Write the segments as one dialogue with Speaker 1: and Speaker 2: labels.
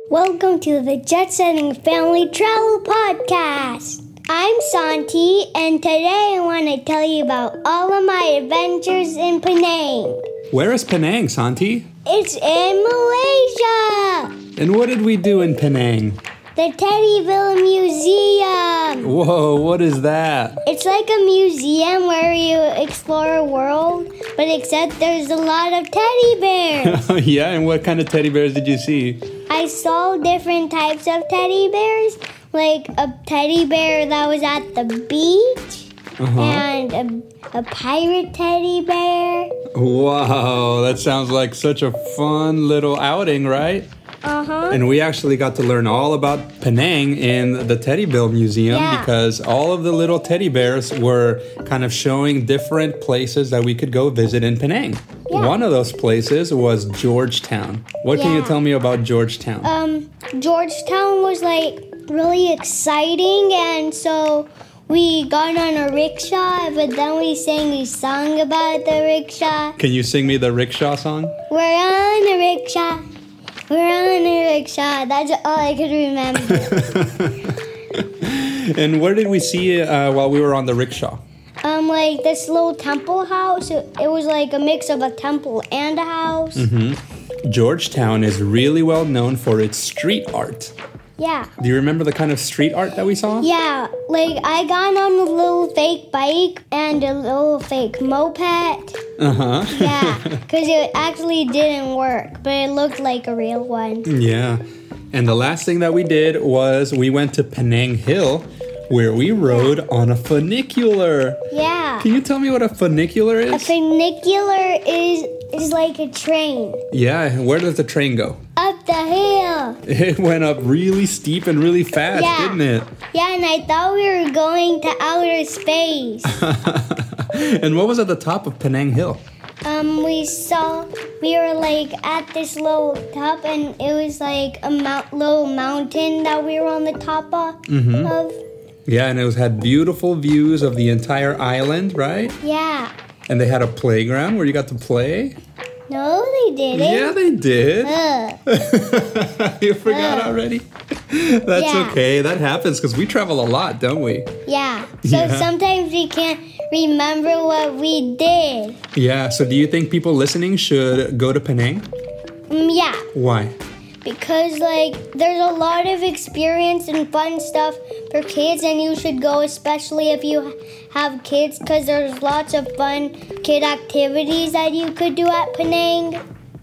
Speaker 1: Welcome to the Jet Setting Family Travel Podcast. I'm Santi, and today I want to tell you about all of my adventures in Penang.
Speaker 2: Where is Penang, Santi?
Speaker 1: It's in Malaysia.
Speaker 2: And what did we do in Penang?
Speaker 1: The Teddyville Museum.
Speaker 2: Whoa, what is that?
Speaker 1: It's like a museum where you explore a world, but except there's a lot of teddy bears.
Speaker 2: Yeah, and what kind of teddy bears did you see?
Speaker 1: I saw different types of teddy bears, like a teddy bear that was at the beach, and a pirate teddy bear.
Speaker 2: Wow, that sounds like such a fun little outing, right? And we actually got to learn all about Penang in the Teddyville Museum because all of the little teddy bears were kind of showing different places that we could go visit in Penang. Yeah. One of those places was Georgetown. What can you tell me about Georgetown?
Speaker 1: Georgetown was like really exciting, and so we got on a rickshaw, but then we sang a song about the rickshaw.
Speaker 2: Can you sing me the rickshaw song?
Speaker 1: We're on a rickshaw. We're on a rickshaw. That's all I could remember.
Speaker 2: And where did we see while we were on the rickshaw?
Speaker 1: Like this little temple house. It was like a mix of a temple and a house.
Speaker 2: Georgetown is really well known for its street art.
Speaker 1: Yeah.
Speaker 2: Do you remember the kind of street art that we saw?
Speaker 1: Yeah, like I got on a little fake bike and a little fake moped. Yeah, because it actually didn't work, but it looked like a real one.
Speaker 2: Yeah. And the last thing that we did was we went to Penang Hill, where we rode on a funicular.
Speaker 1: Yeah.
Speaker 2: Can you tell me what a funicular is?
Speaker 1: A funicular is like a train.
Speaker 2: Yeah, where does the train go?
Speaker 1: Up the hill.
Speaker 2: It went up really steep and really fast, didn't it?
Speaker 1: Yeah, and I thought we were going to outer space.
Speaker 2: And what was at the top of Penang Hill?
Speaker 1: We were like at this little top, and it was like a little mountain that we were on the top of.
Speaker 2: Yeah, and it had beautiful views of the entire island, right?
Speaker 1: Yeah.
Speaker 2: And they had a playground where you got to play?
Speaker 1: No, they didn't.
Speaker 2: Yeah, they did. You forgot already? That's okay. That happens because we travel a lot, don't we?
Speaker 1: Yeah. So sometimes we can't remember what we did.
Speaker 2: Yeah. So do you think people listening should go to Penang?
Speaker 1: Yeah.
Speaker 2: Why?
Speaker 1: Because, there's a lot of experience and fun stuff for kids, and you should go, especially if you have kids, because there's lots of fun kid activities that you could do at Penang.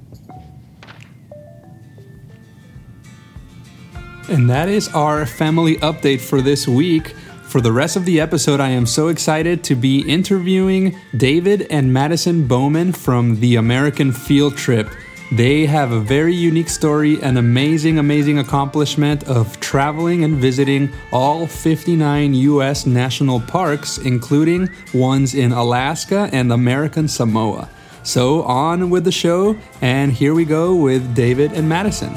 Speaker 2: And that is our family update for this week. For the rest of the episode, I am so excited to be interviewing David and Madison Bowman from the American Field Trip. They have a very unique story, an amazing accomplishment of traveling and visiting all 59 U.S. national parks, including ones in Alaska and American Samoa. So on with the show, and here we go with David and Madison.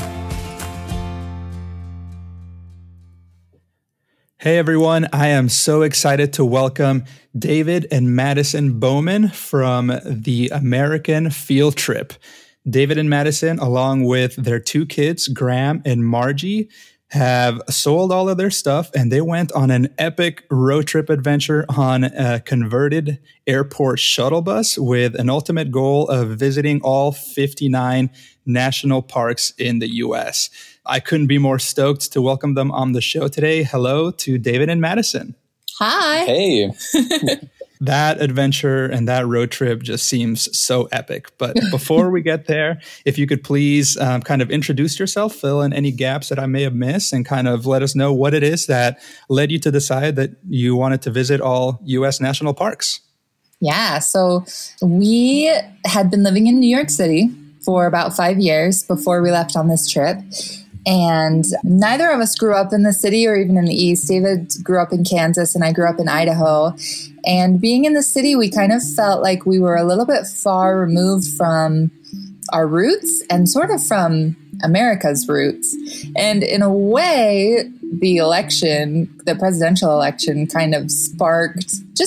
Speaker 2: Hey everyone, I am so excited to welcome David and Madison Bowman from the American Field Trip. David and Madison, along with their two kids, Graham and Margie, have sold all of their stuff, and they went on an epic road trip adventure on a converted airport shuttle bus with an ultimate goal of visiting all 59 national parks in the U.S. I couldn't be more stoked to welcome them on the show today. Hello to David and Madison.
Speaker 3: Hi.
Speaker 4: Hey.
Speaker 2: That adventure and that road trip just seems so epic. But before we get there, if you could please kind of introduce yourself, fill in any gaps that I may have missed, and kind of let us know what it is that led you to decide that you wanted to visit all U.S. national parks.
Speaker 3: Yeah, so we had been living in New York City for about 5 years before we left on this trip. And neither of us grew up in the city or even in the East. David grew up in Kansas and I grew up in Idaho. And being in the city, we kind of felt like we were a little bit far removed from our roots and sort of from America's roots. And in a way, the presidential election kind of sparked just a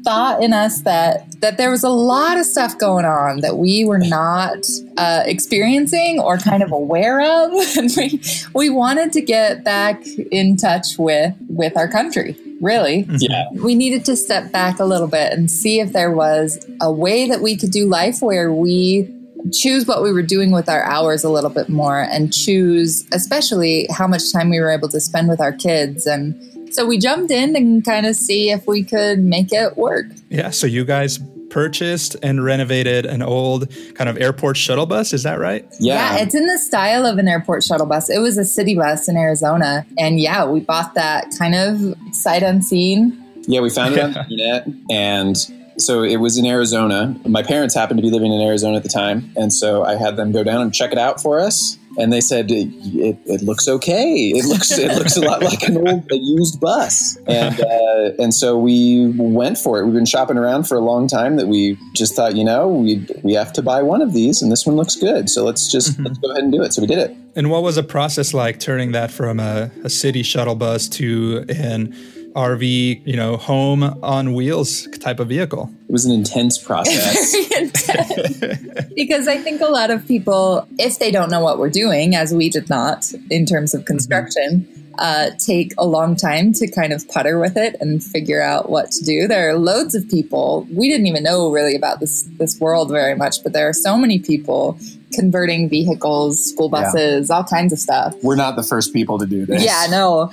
Speaker 3: thought in us that there was a lot of stuff going on that we were not experiencing or kind of aware of. And we wanted to get back in touch with our country, really.
Speaker 4: Yeah.
Speaker 3: We needed to step back a little bit and see if there was a way that we could do life where we choose what we were doing with our hours a little bit more, and choose especially how much time we were able to spend with our kids. And so we jumped in and kind of see if we could make it work.
Speaker 2: Yeah. So you guys purchased and renovated an old kind of airport shuttle bus. Is that right?
Speaker 3: Yeah, it's in the style of an airport shuttle bus. It was a city bus in Arizona. And yeah, we bought that kind of sight unseen.
Speaker 4: Yeah, we found it on the internet. And so it was in Arizona. My parents happened to be living in Arizona at the time. And so I had them go down and check it out for us. And they said, it looks okay. It looks a lot like a used bus. And so we went for it. We've been shopping around for a long time that we just thought, we have to buy one of these, and this one looks good. So let's go ahead and do it. So we did it.
Speaker 2: And what was the process like turning that from a city shuttle bus to an RV, home on wheels type of vehicle?
Speaker 4: It was an intense process.
Speaker 3: Very intense. Because I think a lot of people, if they don't know what we're doing, as we did not in terms of construction, take a long time to kind of putter with it and figure out what to do. There are loads of people. We didn't even know really about this world very much, but there are so many people converting vehicles, school buses, all kinds of stuff.
Speaker 4: We're not the first people to do this.
Speaker 3: Yeah, no.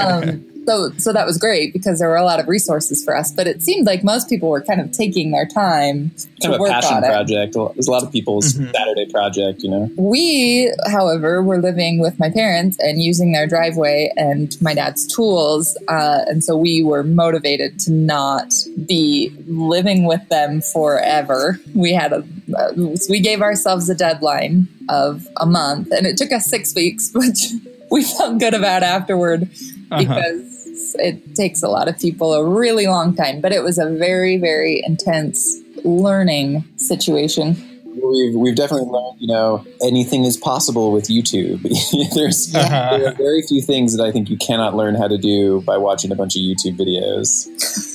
Speaker 3: So that was great because there were a lot of resources for us, but it seemed like most people were kind of taking their time to work on it.
Speaker 4: Kind of a passion project. There's a lot of people's Saturday project,
Speaker 3: We, however, were living with my parents and using their driveway and my dad's tools. And so we were motivated to not be living with them forever. We gave ourselves a deadline of a month, and it took us 6 weeks, which we felt good about afterward because it takes a lot of people a really long time, but it was a very, very intense learning situation.
Speaker 4: We've definitely learned, anything is possible with YouTube. There are very few things that I think you cannot learn how to do by watching a bunch of YouTube videos.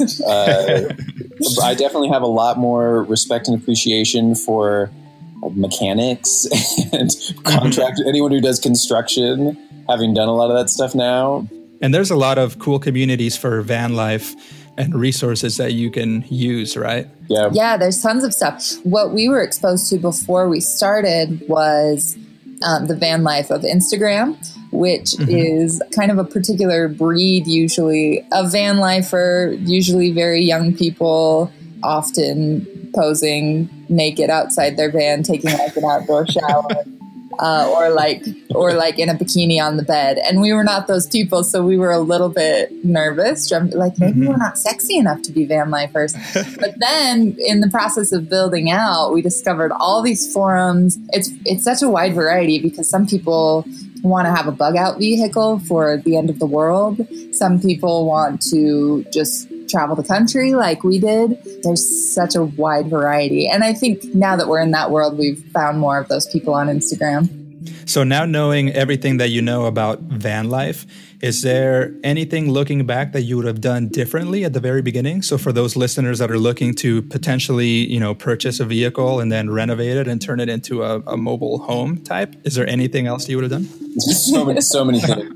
Speaker 4: I definitely have a lot more respect and appreciation for mechanics and contractors, anyone who does construction, having done a lot of that stuff now.
Speaker 2: And there's a lot of cool communities for van life and resources that you can use, right?
Speaker 3: Yeah, there's tons of stuff. What we were exposed to before we started was the van life of Instagram, which is kind of a particular breed, usually a van lifer, usually very young people, often posing naked outside their van, taking like an outdoor shower. Or like in a bikini on the bed. And we were not those people, so we were a little bit nervous. Like, maybe we're not sexy enough to be van lifers. But then in the process of building out, we discovered all these forums. It's such a wide variety because some people want to have a bug out vehicle for the end of the world. Some people want to just travel the country like we did. There's such a wide variety. And I think now that we're in that world, we've found more of those people on Instagram.
Speaker 2: So now knowing everything that you know about van life, is there anything looking back that you would have done differently at the very beginning? So for those listeners that are looking to potentially, purchase a vehicle and then renovate it and turn it into a mobile home type, is there anything else you would have done?
Speaker 4: So many things.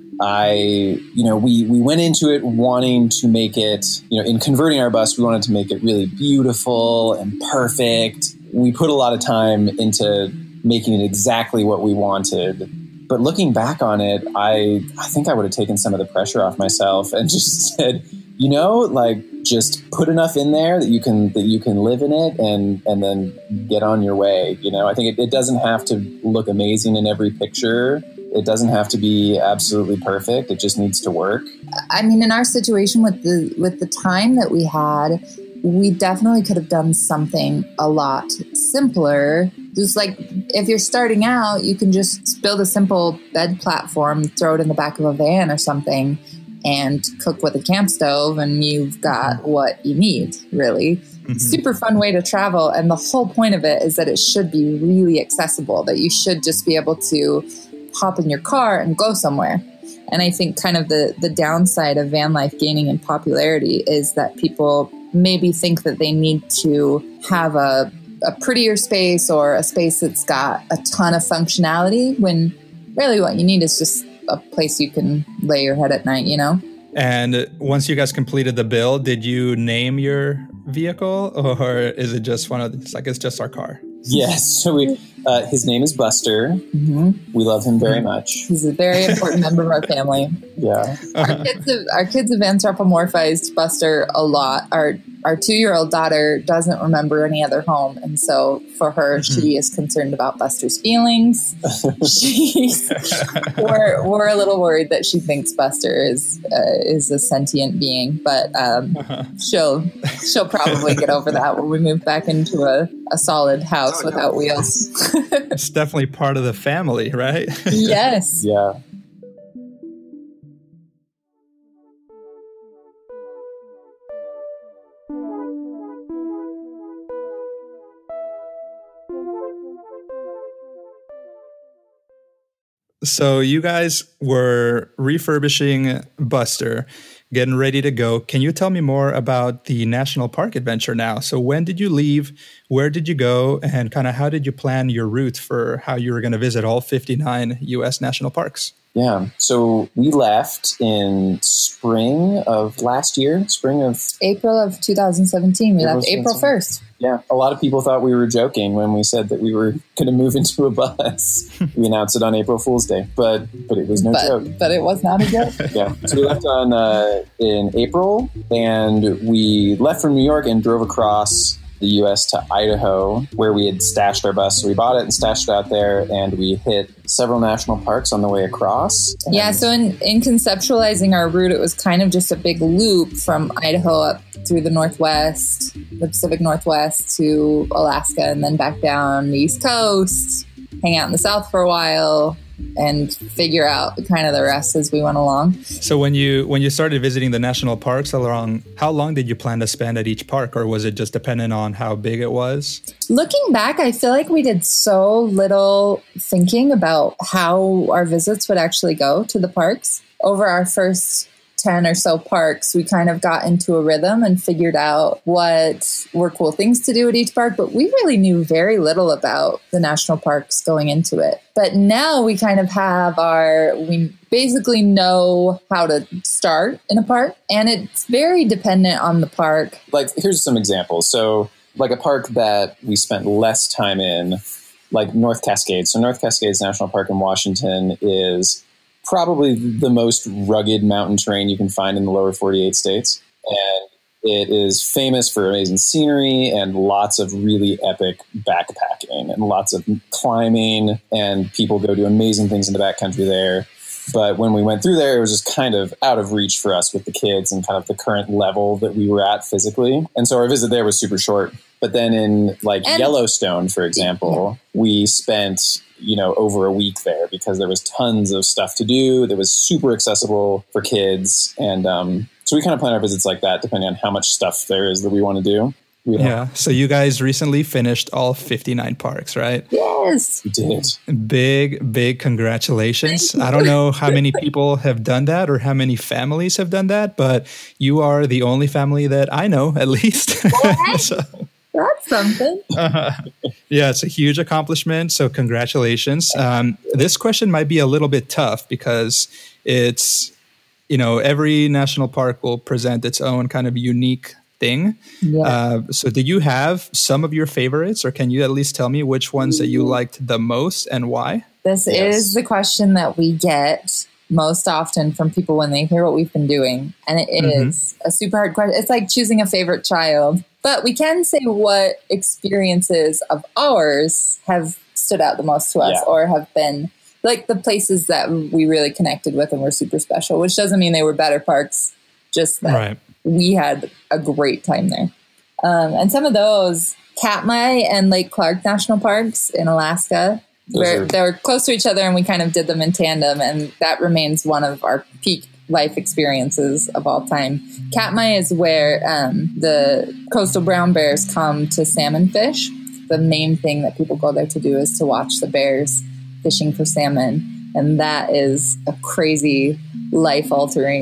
Speaker 4: We went into it wanting to make it, in converting our bus, we wanted to make it really beautiful and perfect. We put a lot of time into making it exactly what we wanted. But looking back on it, I think I would have taken some of the pressure off myself and just said, just put enough in there that you can live in it and then get on your way. I think it doesn't have to look amazing in every picture. It doesn't have to be absolutely perfect. It just needs to work.
Speaker 3: I mean, in our situation with the time that we had, we definitely could have done something a lot simpler. Just like if you're starting out, you can just build a simple bed platform, throw it in the back of a van or something, and cook with a camp stove, and you've got what you need, really. Super fun way to travel. And the whole point of it is that it should be really accessible, that you should just be able to hop in your car and go somewhere. And I think kind of the downside of van life gaining in popularity is that people maybe think that they need to have a prettier space or a space that's got a ton of functionality, when really what you need is just a place you can lay your head at night, you know?
Speaker 2: And once you guys completed the build, did you name your vehicle, or is it just one of these, like, it's just our car?
Speaker 4: Yes. So his name is Buster.
Speaker 3: Mm-hmm.
Speaker 4: We love him very much.
Speaker 3: He's a very important member of our family.
Speaker 4: Yeah.
Speaker 3: Our kids have anthropomorphized Buster a lot. Our 2-year-old daughter doesn't remember any other home. And so for her, she is concerned about Buster's feelings. We're a little worried that she thinks Buster is a sentient being, but she'll probably get over that when we move back into a solid house without wheels.
Speaker 2: It's definitely part of the family, right?
Speaker 3: Yes.
Speaker 4: Yeah.
Speaker 2: So you guys were refurbishing Buster, getting ready to go. Can you tell me more about the national park adventure now? So when did you leave? Where did you go? And kind of how did you plan your route for how you were going to visit all 59 U.S. national parks?
Speaker 4: Yeah. So we left in spring of last year,
Speaker 3: April of 2017. We left April 1st.
Speaker 4: Yeah. A lot of people thought we were joking when we said that we were going to move into a bus. We announced it on April Fool's Day, but it was no joke.
Speaker 3: But it was not a joke.
Speaker 4: Yeah. So we left in April, and we left from New York and drove across the U.S. to Idaho, where we had stashed our bus. So we bought it and stashed it out there, and we hit several national parks on the way across.
Speaker 3: Yeah, so in conceptualizing our route, it was kind of just a big loop from Idaho up through the Northwest, the Pacific Northwest, to Alaska, and then back down the East Coast, hang out in the South for a while, and figure out kind of the rest as we went along.
Speaker 2: So when you started visiting the national parks, how long did you plan to spend at each park, or was it just dependent on how big it was?
Speaker 3: Looking back, I feel like we did so little thinking about how our visits would actually go to the parks. Over our first 10 or so parks, we kind of got into a rhythm and figured out what were cool things to do at each park, but we really knew very little about the national parks going into it. But now we kind of we basically know how to start in a park, and it's very dependent on the park.
Speaker 4: Like, here's some examples. So, like a park that we spent less time in, like North Cascades. So North Cascades National Park in Washington is probably the most rugged mountain terrain you can find in the lower 48 states. And it is famous for amazing scenery and lots of really epic backpacking and lots of climbing, and people go do amazing things in the backcountry there. But when we went through there, it was just kind of out of reach for us with the kids and kind of the current level that we were at physically. And so our visit there was super short. But then in Yellowstone, for example, we spent over a week there because there was tons of stuff to do that was super accessible for kids. And so we kind of plan our visits like that, depending on how much stuff there is that we want to do.
Speaker 2: Yeah. So you guys recently finished all 59 parks, right?
Speaker 3: Yes.
Speaker 4: We did.
Speaker 2: Big congratulations. I don't know how many people have done that or how many families have done that, but you are the only family that I know, at least. So,
Speaker 3: that's something.
Speaker 2: Yeah, it's a huge accomplishment. So congratulations. This question might be a little bit tough because it's, every national park will present its own kind of unique thing. Yeah. So do you have some of your favorites, or can you at least tell me which ones that you liked the most and why?
Speaker 3: This is the question that we get most often from people when they hear what we've been doing. And it is a super hard question. It's like choosing a favorite child. But we can say what experiences of ours have stood out the most to us or have been like the places that we really connected with and were super special, which doesn't mean they were better parks, just that we had a great time there. And some of those, Katmai and Lake Clark National Parks in Alaska, they're close to each other, and we kind of did them in tandem, and that remains one of our peak life experiences of all time. Katmai is where the coastal brown bears come to salmon fish. The main thing that people go there to do is to watch the bears fishing for salmon, and that is a crazy, life-altering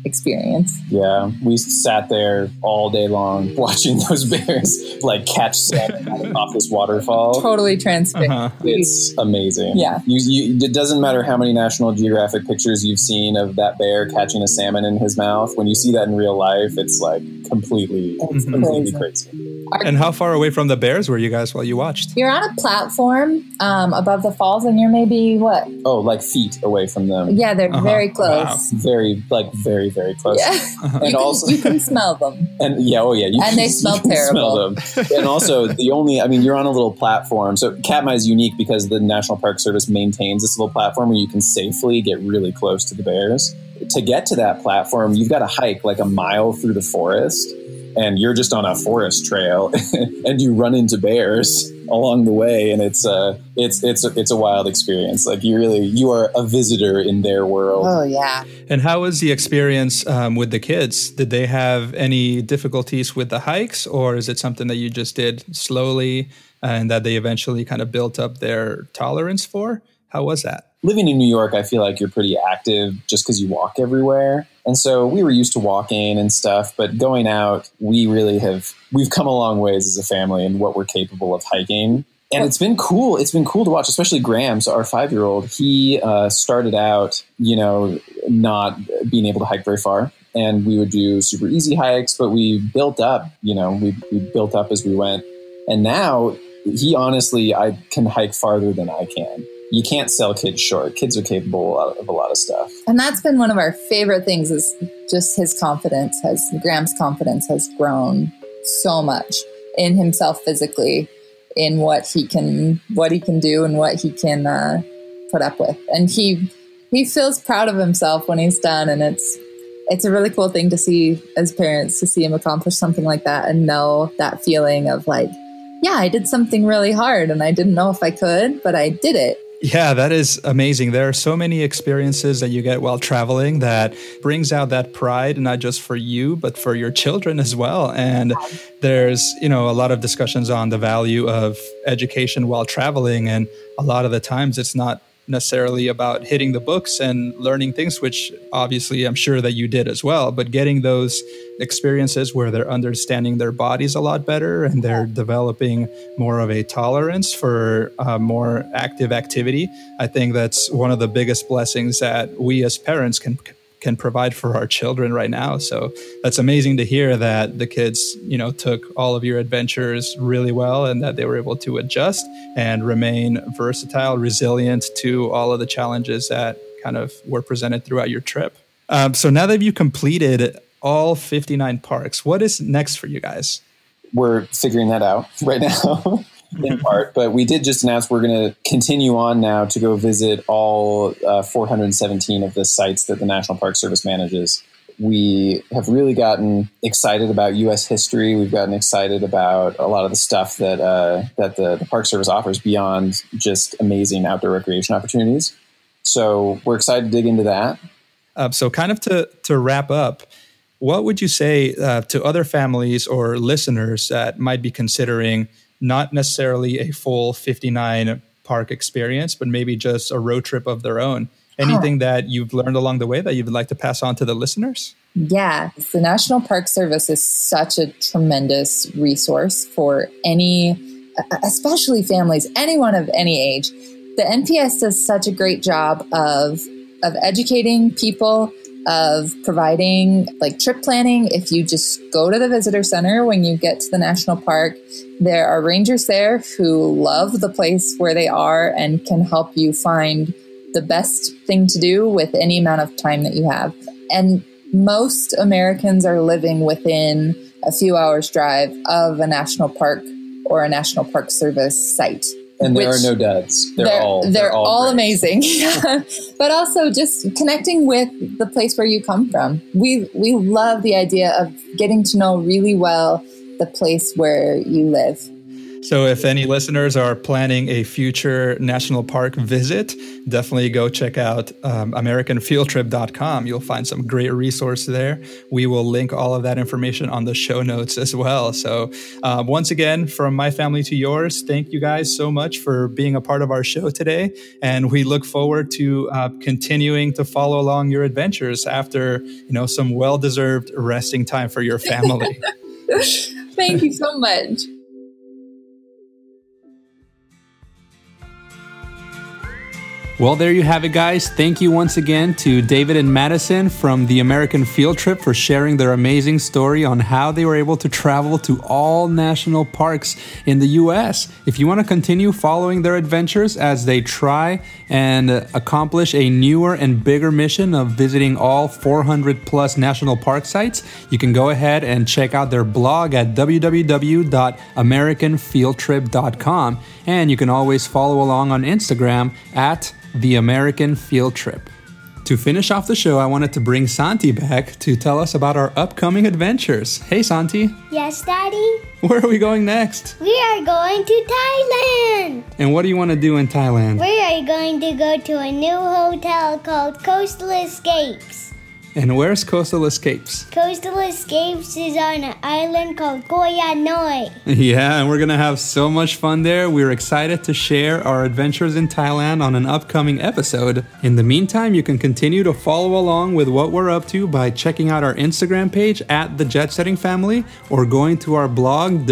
Speaker 3: experience.
Speaker 4: Yeah, we sat there all day long watching those bears like catch salmon off this waterfall.
Speaker 3: Totally transparent.
Speaker 4: It's amazing.
Speaker 3: Yeah.
Speaker 4: It doesn't matter how many National Geographic pictures you've seen of that bear catching a salmon in his mouth. When you see that in real life, it's like completely crazy.
Speaker 2: And how far away from the bears were you guys while you watched?
Speaker 3: You're on a platform above the falls, and you're maybe what?
Speaker 4: Oh, like feet away from them.
Speaker 3: Yeah, they're very close.
Speaker 2: Wow.
Speaker 4: Very close.
Speaker 3: Yeah.
Speaker 4: And
Speaker 3: you can smell them.
Speaker 4: And
Speaker 3: they smell terrible.
Speaker 4: Smell them. And also you're on a little platform. So Katmai is unique because the National Park Service maintains this little platform where you can safely get really close to the bears. To get to that platform, you've got to hike like a mile through the forest, and you're just on a forest trail and you run into bears along the way. And it's a wild experience. Like you are a visitor in their world.
Speaker 3: Oh yeah.
Speaker 2: And how was the experience with the kids? Did they have any difficulties with the hikes, or is it something that you just did slowly and that they eventually kind of built up their tolerance for? How was that?
Speaker 4: Living in New York, I feel like you're pretty active just because you walk everywhere. And so we were used to walking and stuff, but going out, we've come a long ways as a family in what we're capable of hiking. And it's been cool. It's been cool to watch, especially Graham. So our 5-year-old, he started out, not being able to hike very far. And we would do super easy hikes, but we built up, we built up as we went. And now I can hike farther than I can. You can't sell kids short. Kids are capable of a lot of stuff.
Speaker 3: And that's been one of our favorite things, is just Graham's confidence has grown so much in himself physically, in what he can do and what he can put up with. And he feels proud of himself when he's done. And it's a really cool thing to see as parents, to see him accomplish something like that and know that feeling of like, yeah, I did something really hard and I didn't know if I could, but I did it.
Speaker 2: Yeah, that is amazing. There are so many experiences that you get while traveling that brings out that pride, not just for you, but for your children as well. And there's, a lot of discussions on the value of education while traveling. And a lot of the times it's not necessarily about hitting the books and learning things, which obviously I'm sure that you did as well, but getting those experiences where they're understanding their bodies a lot better and they're developing more of a tolerance for more active activity. I think that's one of the biggest blessings that we as parents can provide for our children right now. So that's amazing to hear that the kids, took all of your adventures really well and that they were able to adjust and remain versatile, resilient to all of the challenges that kind of were presented throughout your trip. So now that you've completed all 59 parks, what is next for you guys?
Speaker 4: We're figuring that out right now. In part, but we did just announce we're going to continue on now to go visit all 417 of the sites that the National Park Service manages. We have really gotten excited about U.S. history. We've gotten excited about a lot of the stuff that the Park Service offers beyond just amazing outdoor recreation opportunities. So we're excited to dig into that.
Speaker 2: So kind of to wrap up, what would you say to other families or listeners that might be considering not necessarily a full 59 park experience, but maybe just a road trip of their own? Anything that you've learned along the way that you'd like to pass on to the listeners?
Speaker 3: Yeah, the National Park Service is such a tremendous resource for especially families, anyone of any age. The NPS does such a great job of educating people, of providing like trip planning. If you just go to the visitor center when you get to the national park, there are rangers there who love the place where they are and can help you find the best thing to do with any amount of time that you have. And most Americans are living within a few hours drive of a national park or a National Park Service site.
Speaker 4: And there are no duds. They're all
Speaker 3: amazing. But also just connecting with the place where you come from. We love the idea of getting to know really well the place where you live.
Speaker 2: So if any listeners are planning a future national park visit, definitely go check out AmericanFieldTrip.com. You'll find some great resources there. We will link all of that information on the show notes as well. So once again, from my family to yours, thank you guys so much for being a part of our show today. And we look forward to continuing to follow along your adventures after, some well-deserved resting time for your family.
Speaker 3: Thank you so much.
Speaker 2: Well, there you have it, guys. Thank you once again to David and Madison from the American Field Trip for sharing their amazing story on how they were able to travel to all national parks in the U.S. If you want to continue following their adventures as they try and accomplish a newer and bigger mission of visiting all 400 plus national park sites, you can go ahead and check out their blog at www.americanfieldtrip.com. And you can always follow along on Instagram at The American Field Trip. To finish off the show, I wanted to bring Santi back to tell us about our upcoming adventures. Hey, Santi.
Speaker 1: Yes, Daddy?
Speaker 2: Where are we going next?
Speaker 1: We are going to Thailand.
Speaker 2: And what do you want to do in Thailand?
Speaker 1: We are going to go to a new hotel called Coastal Escapes.
Speaker 2: And where's Coastal Escapes?
Speaker 1: Coastal Escapes is on an island called Koh Noi.
Speaker 2: Yeah, and we're going to have so much fun there. We're excited to share our adventures in Thailand on an upcoming episode. In the meantime, you can continue to follow along with what we're up to by checking out our Instagram page at The Jet Setting Family or going to our blog,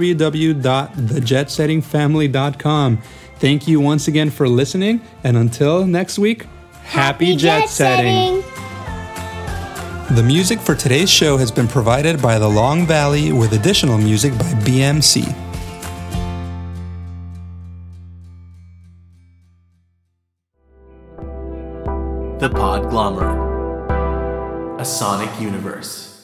Speaker 2: www.thejetsettingfamily.com. Thank you once again for listening, and until next week, happy jet setting! The music for today's show has been provided by The Long Valley with additional music by BMC.
Speaker 5: The Podglomerate, a sonic universe.